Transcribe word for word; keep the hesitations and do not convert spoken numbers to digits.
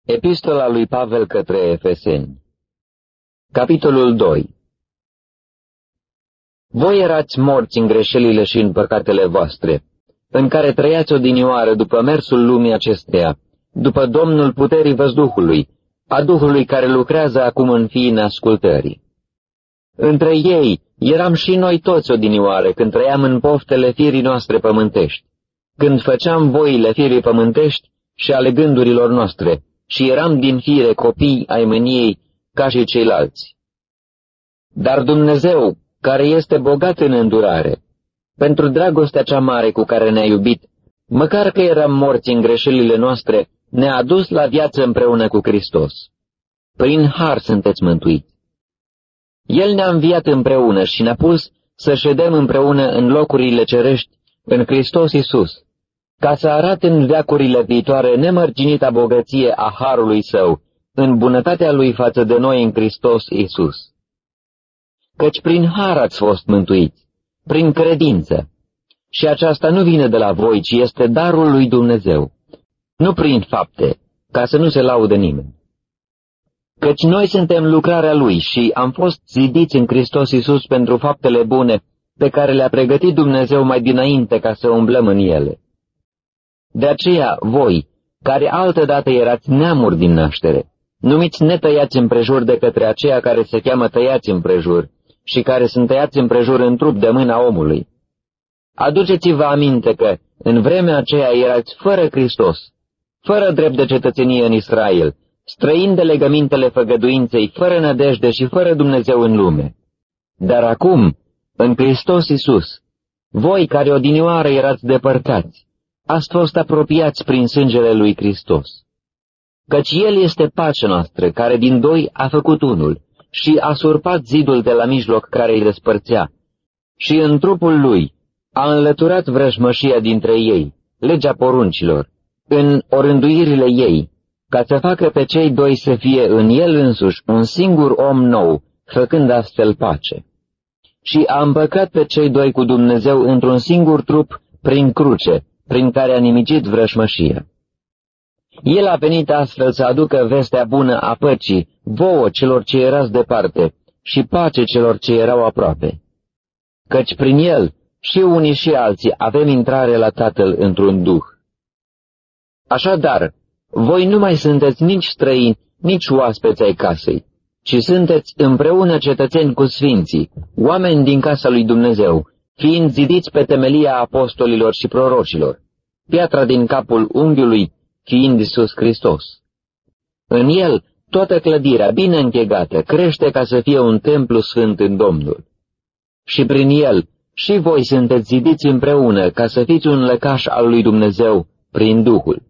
Epistola lui Pavel către Efeseni. Capitolul doi. Voi erați morți în greșelile și în păcatele voastre, în care trăiați odinioară după mersul lumii acesteia, după domnul puterii văzduhului, a Duhului care lucrează acum în fiii neascultării. Între ei eram și noi toți odinioare când trăiam în poftele firii noastre pământești, când făceam voile firii pământești și ale gândurilor noastre, și eram din fire copii ai mâniei ca și ceilalți. Dar Dumnezeu, care este bogat în îndurare, pentru dragostea cea mare cu care ne-a iubit, măcar că eram morți în greșelile noastre, ne-a adus la viață împreună cu Hristos. Prin har sunteți mântuiți. El ne-a înviat împreună și ne-a pus să ședem împreună în locurile cerești în Hristos Iisus, ca să arate în veacurile viitoare nemărginita bogăție a harului Său, în bunătatea Lui față de noi în Hristos Iisus. Căci prin har ați fost mântuiți, prin credință, și aceasta nu vine de la voi, ci este darul lui Dumnezeu, nu prin fapte, ca să nu se laude nimeni. Căci noi suntem lucrarea Lui și am fost zidiți în Hristos Iisus pentru faptele bune pe care le-a pregătit Dumnezeu mai dinainte ca să umblăm în ele. De aceea, voi, care altădată erați neamuri din naștere, numiți netăiați împrejur de către aceia care se cheamă tăiați împrejur și care sunt tăiați împrejur în trup de mâna omului. Aduceți-vă aminte că, în vremea aceea, erați fără Hristos, fără drept de cetățenie în Israel, străini de legămintele făgăduinței, fără nădejde și fără Dumnezeu în lume. Dar acum, în Hristos Iisus, voi care odinioară erați depărtați, ați fost apropiați prin sângele lui Hristos. Căci El este pacea noastră, care din doi a făcut unul și a surpat zidul de la mijloc care îi despărțea, și în trupul Lui a înlăturat vrăjmășia dintre ei, legea poruncilor, în orânduirile ei, ca să facă pe cei doi să fie în El însuși un singur om nou, făcând astfel pace. Și a împăcat pe cei doi cu Dumnezeu într-un singur trup prin cruce, prin care a nimicit vrăjmășia. El a venit astfel să aducă vestea bună a păcii vouă celor ce erați departe și pace celor ce erau aproape. Căci prin El și unii și alții avem intrare la Tatăl într-un duh. Așadar, voi nu mai sunteți nici străini, nici oaspeți ai casei, ci sunteți împreună cetățeni cu sfinții, oameni din casa lui Dumnezeu, fiind zidiți pe temelia apostolilor și prorocilor, piatra din capul unghiului fiind Iisus Hristos. În El, toată clădirea bine închegată crește ca să fie un templu sfânt în Domnul. Și prin El și voi sunteți zidiți împreună ca să fiți un lăcaș al lui Dumnezeu prin Duhul.